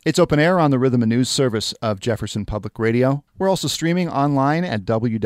It's open air on the Rhythm and News service of Jefferson Public Radio. We're also streaming online at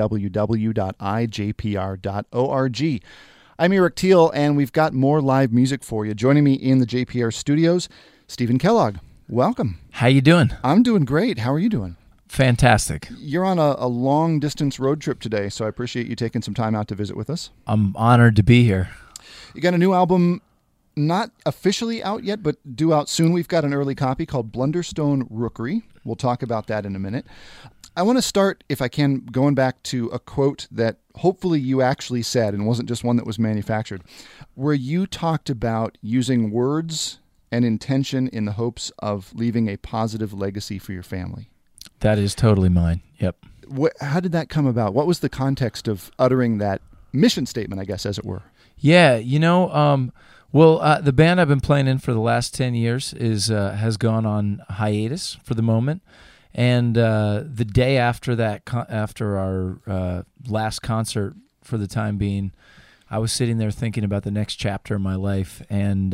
www.ijpr.org. I'm Eric Teal, and we've got more live music for you. Joining me in the JPR studios, Stephen Kellogg. Welcome. How you doing? I'm doing great. How are you doing? Fantastic. You're on a long-distance road trip today, so I appreciate you taking some time out to visit with us. I'm honored to be here. You got a new album, not officially out yet, but due out soon. We've got an early copy called Blunderstone Rookery. We'll talk about that in a minute. I want to start, if I can, going back to a quote that hopefully you actually said and wasn't just one that was manufactured, where you talked about using words and intention in the hopes of leaving a positive legacy for your family. That is totally mine. Yep. How did that come about? What was the context of uttering that mission statement, I guess, as it were? Yeah, the band I've been playing in for the last 10 years has gone on hiatus for the moment. And the day after that, after our last concert for the time being, I was sitting there thinking about the next chapter of my life, and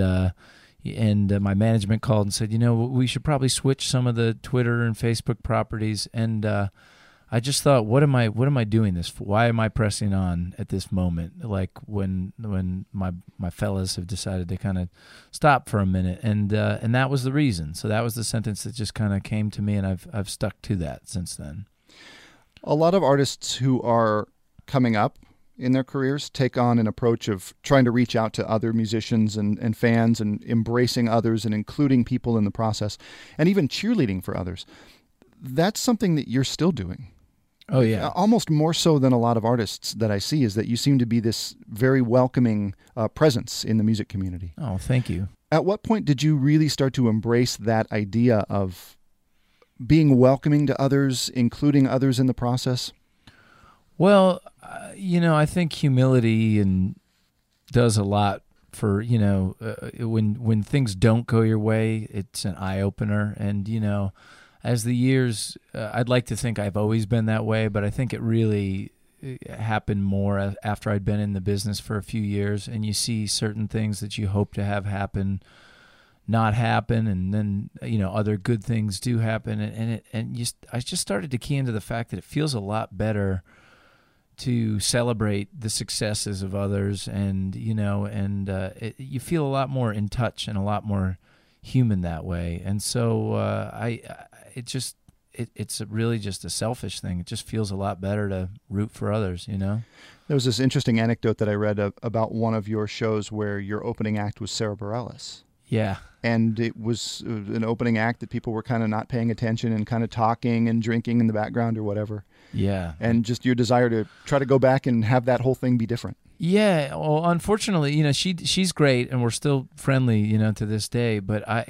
my management called and said, we should probably switch some of the Twitter and Facebook properties. And I just thought, what am I doing this for? Why am I pressing on at this moment? Like when my fellas have decided to kind of stop for a minute, and that was the reason. So that was the sentence that just kind of came to me, and I've stuck to that since then. A lot of artists who are coming up in their careers take on an approach of trying to reach out to other musicians and fans and embracing others and including people in the process and even cheerleading for others. That's something that you're still doing. Oh, yeah. Almost more so than a lot of artists that I see, is that you seem to be this very welcoming presence in the music community. Oh, thank you. At what point did you really start to embrace that idea of being welcoming to others, including others in the process? Well, I think humility does a lot for, when things don't go your way, it's an eye-opener. And, as the years, I'd like to think I've always been that way, but I think it really happened more after I'd been in the business for a few years, and you see certain things that you hope to have happen not happen, and then other good things do happen, I just started to key into the fact that it feels a lot better to celebrate the successes of others, and you feel a lot more in touch and a lot more human that way. And so it's really just a selfish thing. It just feels a lot better to root for others, There was this interesting anecdote that I read about one of your shows where your opening act was Sarah Bareilles. Yeah. And it was an opening act that people were kind of not paying attention and kind of talking and drinking in the background or whatever. Yeah. And just your desire to try to go back and have that whole thing be different. Yeah. Well, unfortunately, she's great and we're still friendly, to this day. But I've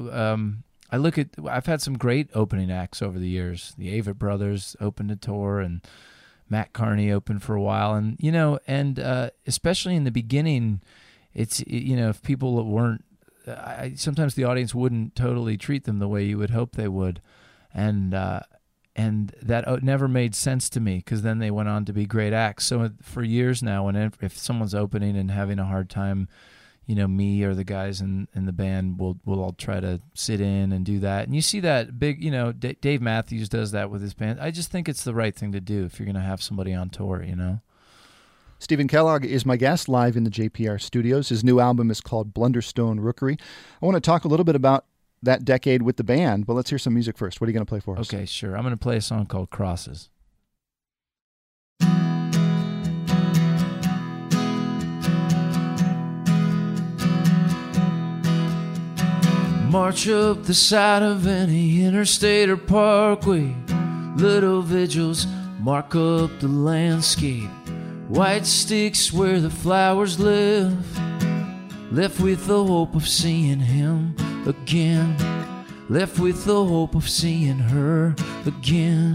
had some great opening acts over the years. The Avett Brothers opened a tour, and Matt Carney opened for a while. And, especially in the beginning, it's, if people weren't, sometimes the audience wouldn't totally treat them the way you would hope they would. And that never made sense to me, because then they went on to be great acts. So for years now, if someone's opening and having a hard time, me or the guys in the band will all try to sit in and do that. And you see that big, Dave Matthews does that with his band. I just think it's the right thing to do if you're going to have somebody on tour, Stephen Kellogg is my guest live in the JPR studios. His new album is called Blunderstone Rookery. I want to talk a little bit about that decade with the band, but let's hear some music first. What are you going to play for us? Okay, sure. I'm going to play a song called Crosses. March up the side of any interstate or parkway. Little vigils mark up the landscape. White sticks where the flowers live. Left with the hope of seeing him again. Left with the hope of seeing her again.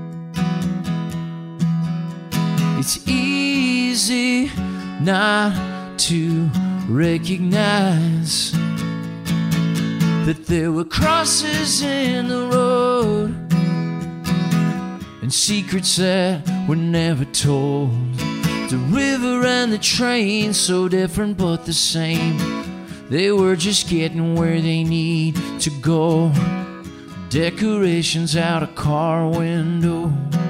It's easy not to recognize that there were crosses in the road and secrets that were never told. The river and the train, so different but the same. They were just getting where they need to go. decorations out a car window.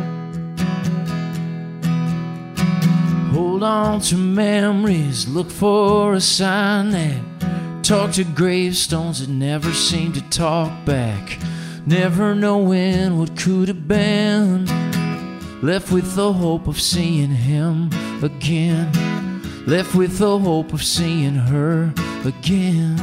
Hold on to memories, look for a sign that talk to gravestones that never seem to talk back. Never knowing what could have been. Left with the hope of seeing him again. Left with the hope of seeing her again.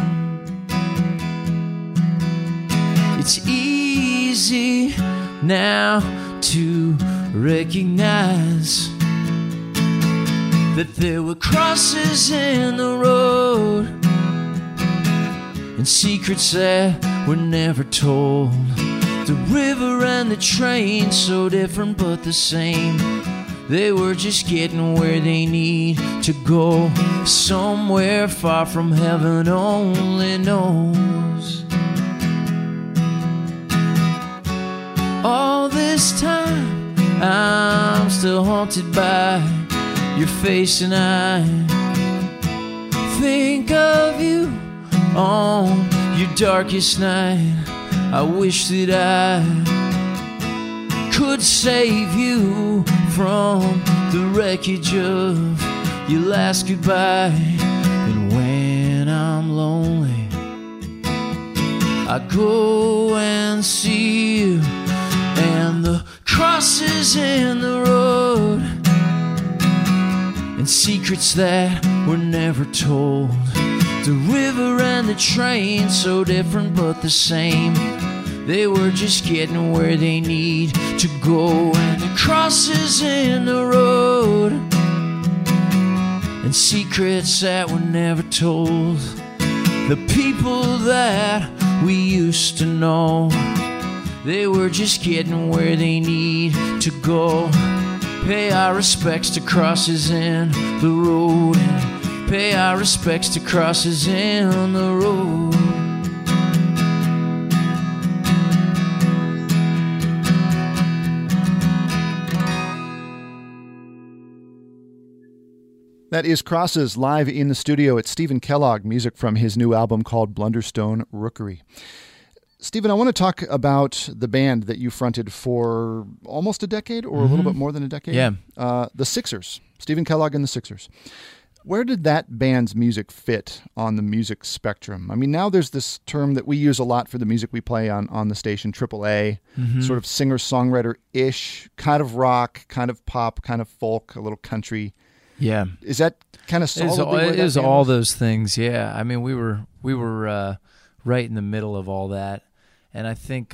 It's easy now to recognize that there were crosses in the road and secrets that were never told. The river and the train, so different but the same. They were just getting where they need to go. Somewhere far from heaven only knows. All this time I'm still haunted by your face, and I think of you on your darkest night. I wish that I could save you from the wreckage of your last goodbye. And when I'm lonely, I go and see you, and the crosses in the road and secrets that were never told. The river and the train, so different but the same. They were just getting where they need to go. And the crosses in the road and secrets that were never told. The people that we used to know, they were just getting where they need to go. Pay our respects to crosses in the road. Pay our respects to crosses in the road. That is Crosses live in the studio. It's Stephen Kellogg, music from his new album called Blunderstone Rookery. Stephen, I want to talk about the band that you fronted for almost a decade, or a little bit more than a decade. Yeah. The Sixers, Stephen Kellogg and the Sixers. Where did that band's music fit on the music spectrum? I mean, now there's this term that we use a lot for the music we play on the station, AAA, sort of singer-songwriter-ish, kind of rock, kind of pop, kind of folk, a little country. Yeah. Is that kind of solidly It is all those things, yeah. I mean, we were right in the middle of all that. And I think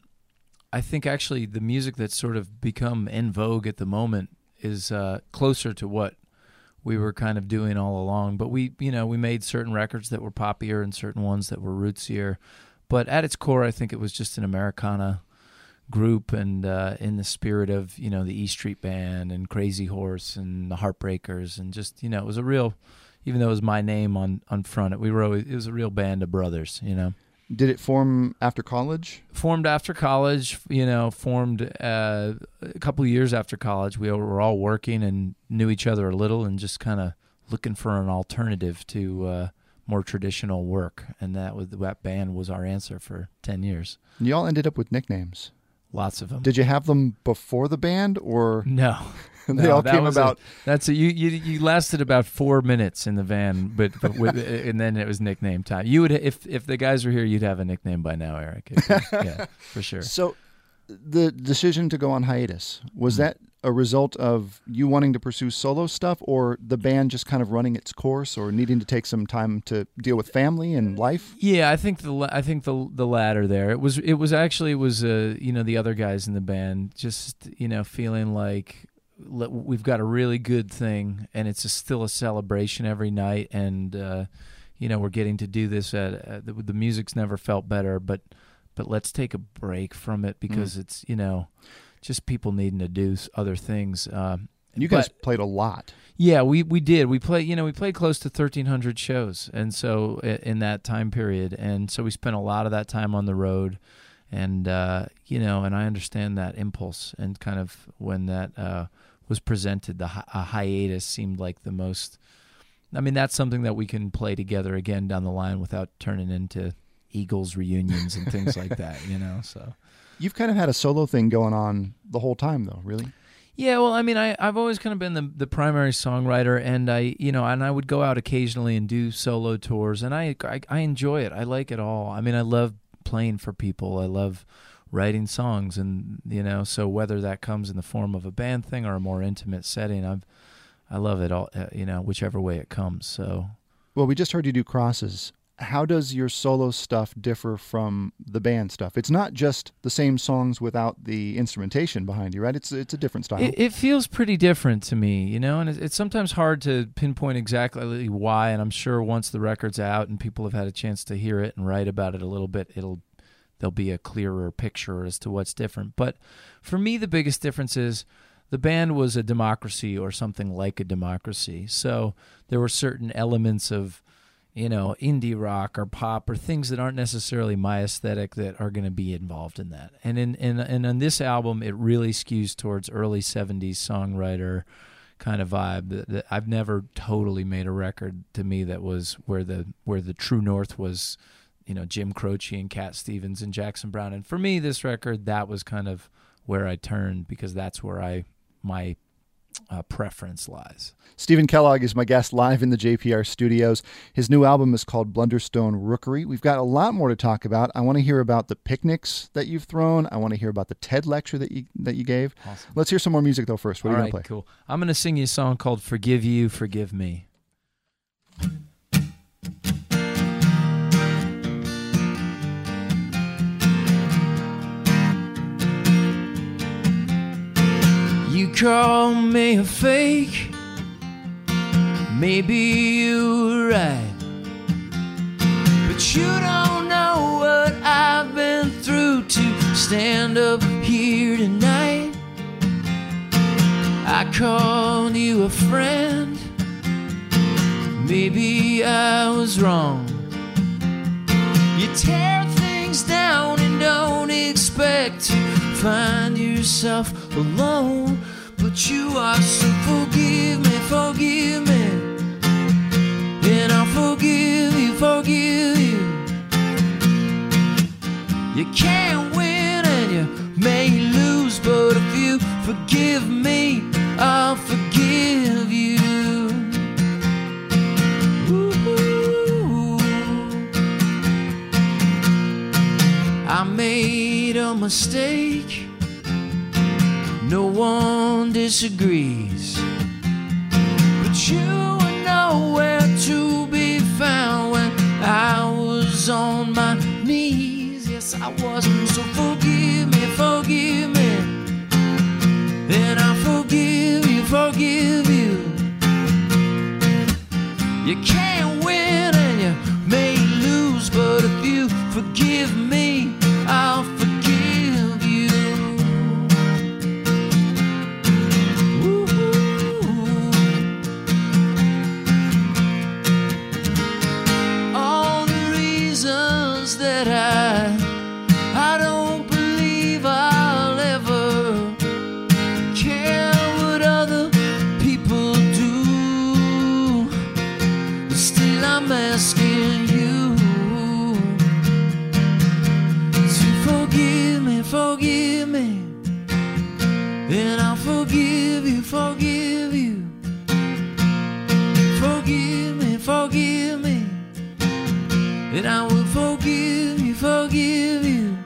actually the music that's sort of become in vogue at the moment is closer to what we were kind of doing all along. But we made certain records that were poppier and certain ones that were rootsier. But at its core, I think it was just an Americana group, and in the spirit of, the E Street Band and Crazy Horse and the Heartbreakers, and just, it was a real, even though it was my name on front, it was a real band of brothers, Did it form after college? Formed after college, formed a couple of years after college. We were all working and knew each other a little and just kind of looking for an alternative to more traditional work. And that band was our answer for 10 years. And you all ended up with nicknames. Lots of them. Did you have them before the band, or no? They all came about. You lasted about 4 minutes in the van, but and then it was nickname time. You would, if the guys were here, you'd have a nickname by now, Eric. Yeah, for sure. So, the decision to go on hiatus, was that a result of you wanting to pursue solo stuff, or the band just kind of running its course, or needing to take some time to deal with family and life? Yeah, I think the latter there. It was the other guys in the band just feeling like we've got a really good thing, and it's still a celebration every night, and we're getting to do this the music's never felt better, but let's take a break from it because it's just people needing to do other things. You guys played a lot. Yeah, we did. We played close to 1,300 shows, and so in that time period, and so we spent a lot of that time on the road, and and I understand that impulse, and kind of when that was presented, a hiatus seemed like the most. I mean, that's something that we can play together again down the line without turning into Eagles reunions and things like that, so. You've kind of had a solo thing going on the whole time, though, really? Yeah, well, I mean, I've always kind of been the primary songwriter, and I would go out occasionally and do solo tours, and I enjoy it. I like it all. I mean, I love playing for people. I love writing songs, and so whether that comes in the form of a band thing or a more intimate setting, I love it all. Whichever way it comes. So. Well, we just heard you do Crosses. How does your solo stuff differ from the band stuff? It's not just the same songs without the instrumentation behind you, right? It's a different style. It feels pretty different to me, and it's sometimes hard to pinpoint exactly why, and I'm sure once the record's out and people have had a chance to hear it and write about it a little bit, there'll be a clearer picture as to what's different. But for me, the biggest difference is the band was a democracy or something like a democracy. So there were certain elements of indie rock or pop or things that aren't necessarily my aesthetic that are going to be involved in that. And in on this album, it really skews towards early 70s songwriter kind of vibe. I've never totally made a record to me that was where the true north was, Jim Croce and Cat Stevens and Jackson Browne. And for me, this record, that was kind of where I turned, because that's where my preference lies. Stephen Kellogg is my guest live in the JPR studios. His new album is called Blunderstone Rookery. We've got a lot more to talk about. I want to hear about the picnics that you've thrown. I want to hear about the TED lecture that you gave. Awesome. Let's hear some more music though first. What are you going to play? Cool. I'm going to sing you a song called Forgive You, Forgive Me. You call me a fake, maybe you were right, but you don't know what I've been through to stand up here tonight. I called you a friend, maybe I was wrong. You tear things down and don't expect to find yourself alone, but you are so forgive me, and I'll forgive you. You can't win and you may lose, but if you forgive me, I'll forgive you. Ooh. I made a mistake, no one disagrees, but you were nowhere to be found when I was on my knees. Yes, I wasn't, so forgive me, and I forgive you. You can't win and you may lose, but if you forgive me, I'll forgive you. All the reasons that I don't believe I'll ever care what other people do, but still I'm asking you to forgive me, and I'll forgive you. Forgive me, and I will forgive you.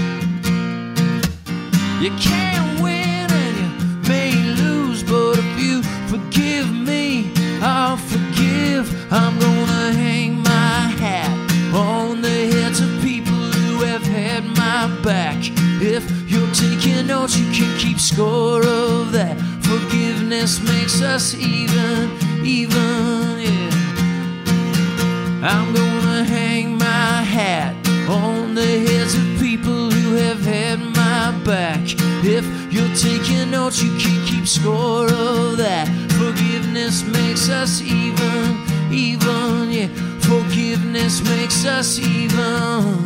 You can't win and you may lose, but if you forgive me, I'll forgive. I'm gonna hang my hat on the heads of people who have had my back. If you're taking notes, you can keep score of that. Forgiveness makes us even, yeah. I'm gonna hang my hat on the heads of people who have had my back. If you're taking notes, you can keep score of that. Forgiveness makes us even, yeah. Forgiveness makes us even.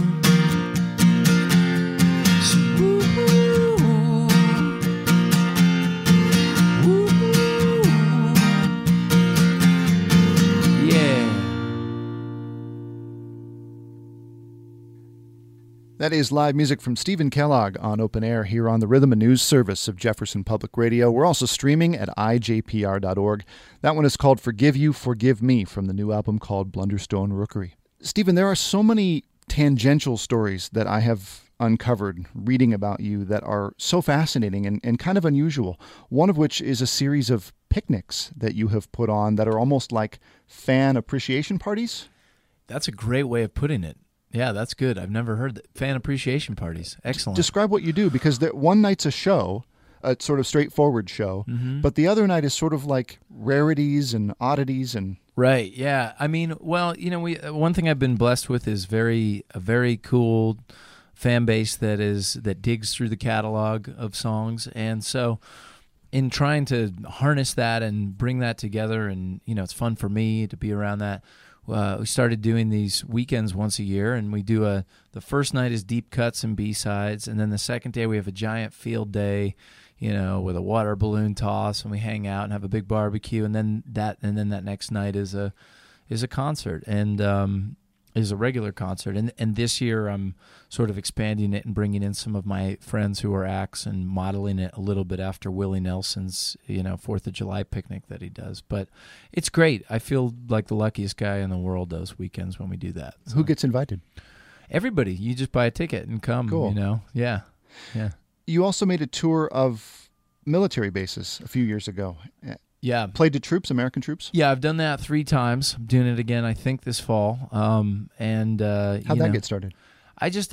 That is live music from Stephen Kellogg on Open Air here on the Rhythm and News service of Jefferson Public Radio. We're also streaming at ijpr.org. That one is called Forgive You, Forgive Me from the new album called Blunderstone Rookery. Stephen, there are so many tangential stories that I have uncovered reading about you that are so fascinating and kind of unusual, one of which is a series of picnics that you have put on that are almost like fan appreciation parties. That's a great way of putting it. Yeah, that's good. I've never heard that. Fan appreciation parties. Excellent. Describe what you do, because one night's a show, a sort of straightforward show, but the other night is sort of like rarities and oddities and... Right, yeah. I mean, well, one thing I've been blessed with is a very cool fan base that digs through the catalog of songs, and so in trying to harness that and bring that together, and it's fun for me to be around that. We started doing these weekends once a year, and we do the first night is deep cuts and B-sides, and then the second day we have a giant field day, with a water balloon toss, and we hang out and have a big barbecue, and then that next night is a concert, and is a regular concert. And this year I'm sort of expanding it and bringing in some of my friends who are acts and modeling it a little bit after Willie Nelson's 4th of July picnic that he does. But it's great. I feel like the luckiest guy in the world those weekends when we do that. So. Who gets invited? Everybody. You just buy a ticket and come. Cool. Yeah. You also made a tour of military bases a few years ago. Yeah. Played to troops, American troops? Yeah, I've done that 3 times. I'm doing it again, I think, this fall. How'd that get started? I just,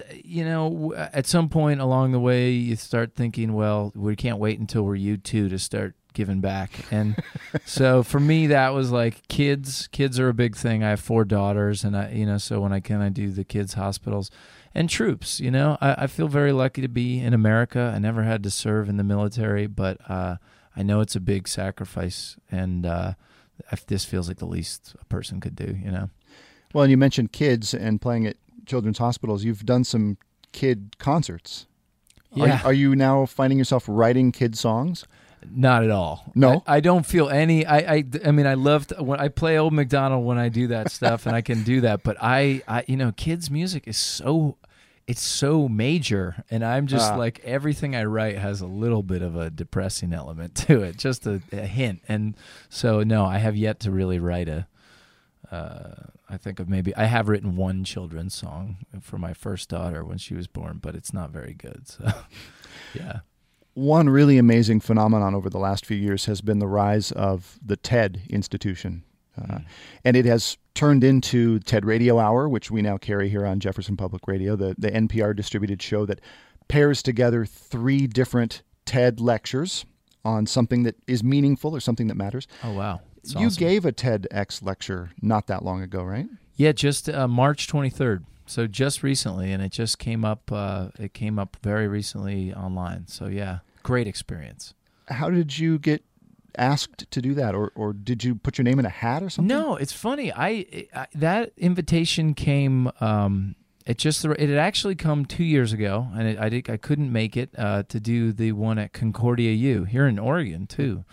at some point along the way, you start thinking, well, we can't wait until we're U2 to start giving back. And so for me, that was like kids. Kids are a big thing. I have 4 daughters, and so when I do the kids' hospitals. And troops, I feel very lucky to be in America. I never had to serve in the military, but I know it's a big sacrifice, and this feels like the least a person could do, Well, and you mentioned kids and playing at children's hospitals. You've done some kid concerts. Yeah. Are you now finding yourself writing kid songs? Not at all. No? I don't feel any. I mean, I love when I play Old MacDonald when I do that stuff, and I can do that. But kids' music is so major, and I'm just like, everything I write has a little bit of a depressing element to it, just a hint. And so, no, I have yet to really write I have written one children's song for my first daughter when she was born, but it's not very good. So, yeah. One really amazing phenomenon over the last few years has been the rise of the TED institution. And it has turned into TED Radio Hour, which we now carry here on Jefferson Public Radio, the NPR distributed show that pairs together 3 different TED lectures on something that is meaningful or something that matters. Oh, wow. That's you awesome. gave a TEDx lecture not that long ago, right? Yeah, just March 23rd. So just recently, and it just came up. It came up very recently online. So yeah, great experience. How did you get asked to do that, or did you put your name in a hat or something? No, it's funny. I that invitation came. It had actually come 2 years ago, and I couldn't make it to do the one at Concordia U here in Oregon too.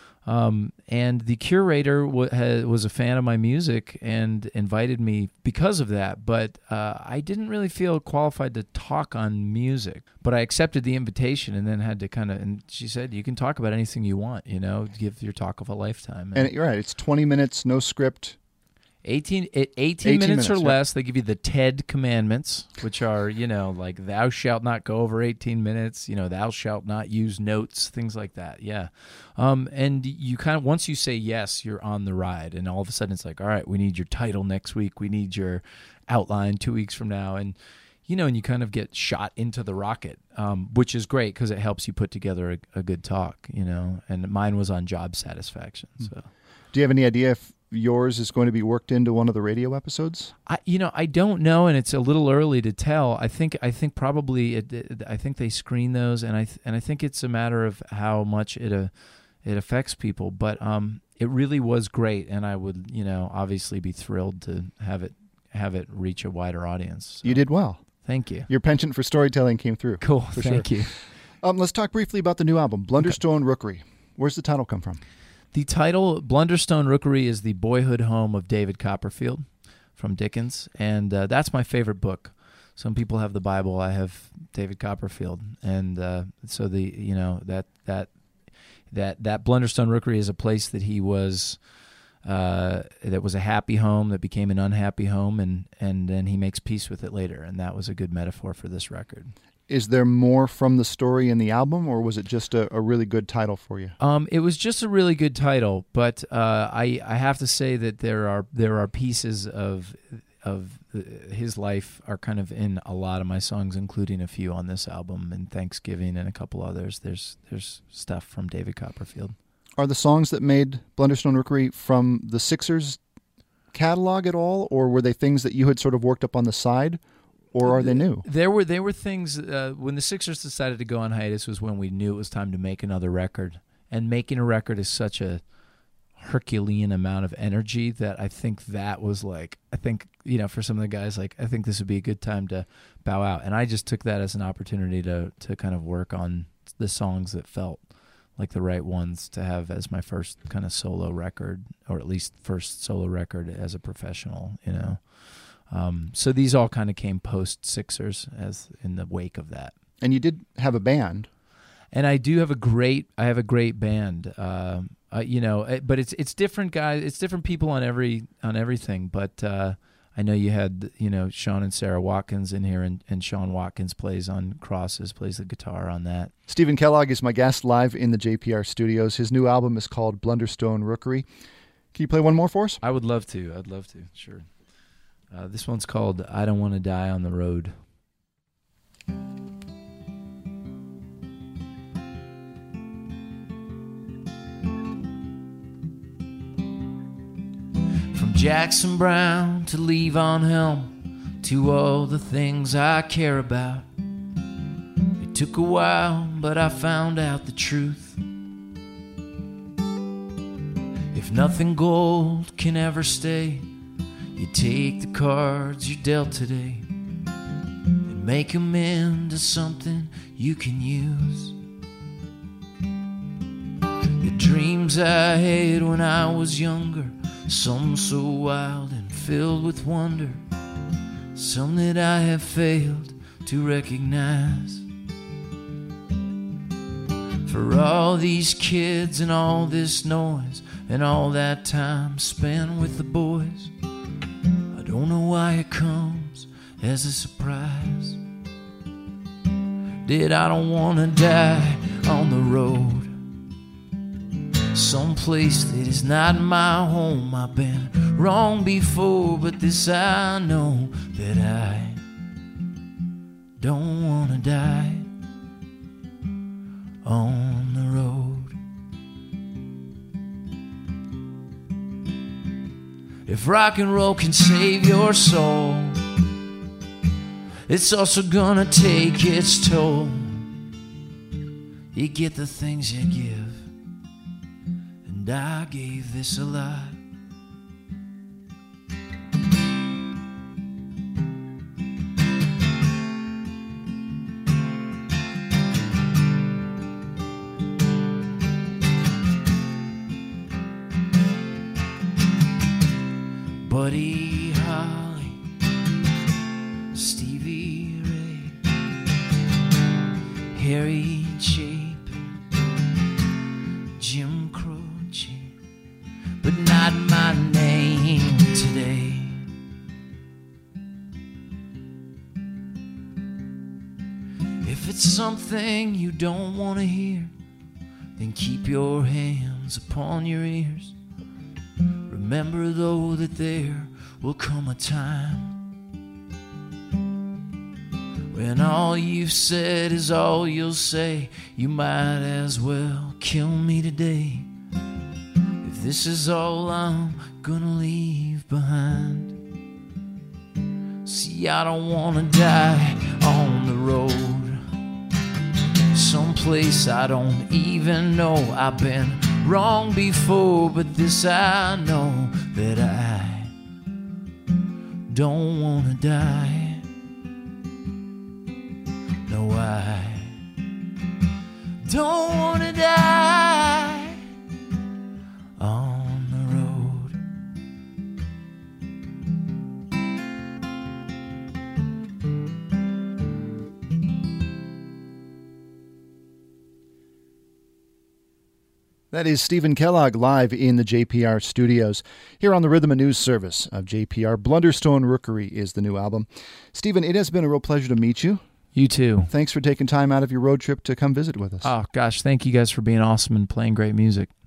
And the curator was a fan of my music and invited me because of that. But I didn't really feel qualified to talk on music. But I accepted the invitation and then had to and she said, you can talk about anything you want, give your talk of a lifetime. And you're right, it's 20 minutes, no script. 18 minutes or less. They give you the TED commandments, which are, like thou shalt not go over 18 minutes, thou shalt not use notes, things like that. Yeah. And you once you say yes, you're on the ride. And all of a sudden it's like, all right, we need your title next week. We need your outline 2 weeks from now. And, and you kind of get shot into the rocket, which is great because it helps you put together a good talk, and mine was on job satisfaction. So, do you have any idea if yours is going to be worked into one of the radio episodes? I don't know, and it's a little early to tell. I think probably I think they screen those, and I think it's a matter of how much it affects people. But it really was great, and I would obviously be thrilled to have it reach a wider audience. So. You did well. Thank you. Your penchant for storytelling came through. Cool. Thank you. Let's talk briefly about the new album, Blunderstone Rookery. Where's the title come from? The title, Blunderstone Rookery, is the boyhood home of David Copperfield from Dickens, and that's my favorite book. some people have the Bible. I have David Copperfield, and so that Blunderstone Rookery is a place that he was. That was a happy home that became an unhappy home, and then he makes peace with it later, and that was a good metaphor for this record. Is there more from the story in the album, or was it just a really good title for you? It was just a really good title, but I have to say that there are pieces of his life are kind of in a lot of my songs, including a few on this album, and Thanksgiving and a couple others. There's stuff from David Copperfield. Are the songs that made Blunderstone Rookery from the Sixers catalog at all, or were they things that you had sort of worked up on the side, or are they new? There were things when the Sixers decided to go on hiatus was when we knew it was time to make another record, and making a record is such a Herculean amount of energy that I think that was like, for some of the guys, like, I think this would be a good time to bow out, and I just took that as an opportunity to kind of work on the songs that felt like the right ones to have as my first kind of solo record, or at least first solo record as a professional, So these all kind of came post Sixers, as in the wake of that. And you did have a band. And I do have a great band, but it's different guys, it's different people on everything. But I know you had, Sean and Sarah Watkins in here, and Sean Watkins plays on Crosses, plays the guitar on that. Stephen Kellogg is my guest live in the JPR studios. His new album is called Blunderstone Rookery. Can you play one more for us? I would love to. Sure. This one's called I Don't Want to Die on the Road. Jackson Brown to Levon Helm, to all the things I care about. It took a while, but I found out the truth. If nothing gold can ever stay, you take the cards you dealt today and make them into something you can use. The dreams I had when I was younger, some so wild and filled with wonder, some that I have failed to recognize. For all these kids and all this noise and all that time spent with the boys, I don't know why it comes as a surprise. That I don't want to die on the road, someplace that is not my home. I've been wrong before, but this I know, that I don't want to die on the road. If rock and roll can save your soul, it's also gonna take its toll. You get the things you give, and I gave this a lot. Buddy Holly, Stevie Ray, Harry Chapin, Jim Croce, but not my name today. If it's something you don't want to hear, then keep your hands upon your ears. Remember though that there will come a time when all you've said is all you'll say. You might as well kill me today, if this is all I'm gonna leave behind. See, I don't wanna die on the road, someplace I don't even know. I've been wrong before, but this I know, that I don't wanna die. No, I don't wanna die on the road. That is Stephen Kellogg live in the JPR studios here on the Rhythm and News service of JPR. Blunderstone Rookery is the new album. Stephen, it has been a real pleasure to meet you. You too. Thanks for taking time out of your road trip to come visit with us. Oh, gosh, thank you guys for being awesome and playing great music.